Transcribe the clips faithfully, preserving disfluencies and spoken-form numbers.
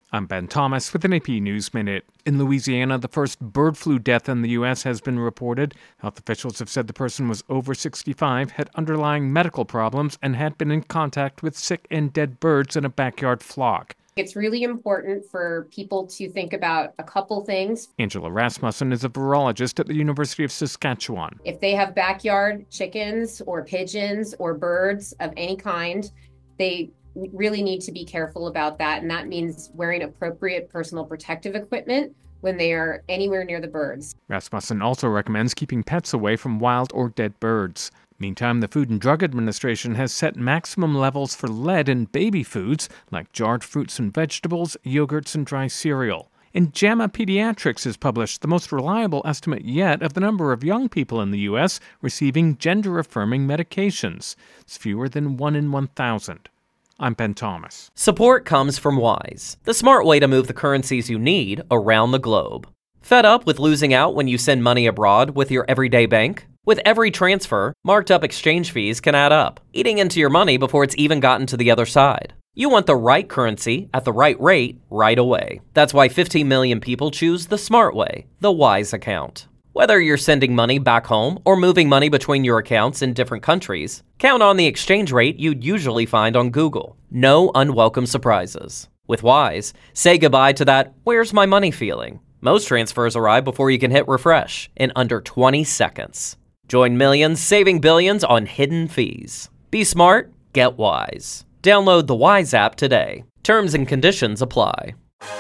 I'm Ben Thomas with an A P News Minute. In Louisiana, the first bird flu death in the U S has been reported. Health officials have said the person was over sixty-five, had underlying medical problems, and had been in contact with sick and dead birds in a backyard flock. It's really important for people to think about a couple things. Angela Rasmussen is a virologist at the University of Saskatchewan. If they have backyard chickens or pigeons or birds of any kind, they really need to be careful about that. And that means wearing appropriate personal protective equipment when they are anywhere near the birds. Rasmussen also recommends keeping pets away from wild or dead birds. Meantime, the Food and Drug Administration has set maximum levels for lead in baby foods like jarred fruits and vegetables, yogurts, and dry cereal. And JAMA Pediatrics has published the most reliable estimate yet of the number of young people in the U S receiving gender-affirming medications. It's fewer than one in one thousand. I'm Ben Thomas. Support comes from Wise, the smart way to move the currencies you need around the globe. Fed up with losing out when you send money abroad with your everyday bank? With every transfer, marked up exchange fees can add up, eating into your money before it's even gotten to the other side. You want the right currency at the right rate right away. That's why fifteen million people choose the smart way, the Wise account. Whether you're sending money back home or moving money between your accounts in different countries, count on the exchange rate you'd usually find on Google. No unwelcome surprises. With Wise, say goodbye to that "where's my money" feeling. Most transfers arrive before you can hit refresh in under twenty seconds. Join millions saving billions on hidden fees. Be smart, get Wise. Download the Wise app today. Terms and conditions apply.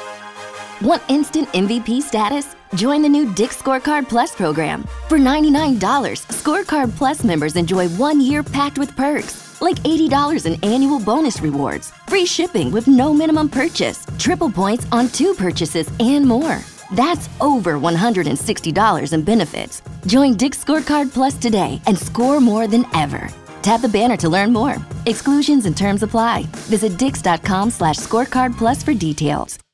Want instant M V P status? Join the new Dick's Scorecard Plus program. For ninety-nine dollars, Scorecard Plus members enjoy one year packed with perks, like eighty dollars in annual bonus rewards, free shipping with no minimum purchase, triple points on two purchases, and more. That's over one hundred sixty dollars in benefits. Join Dick's Scorecard Plus today and score more than ever. Tap the banner to learn more. Exclusions and terms apply. Visit dix.com slash scorecard plus for details.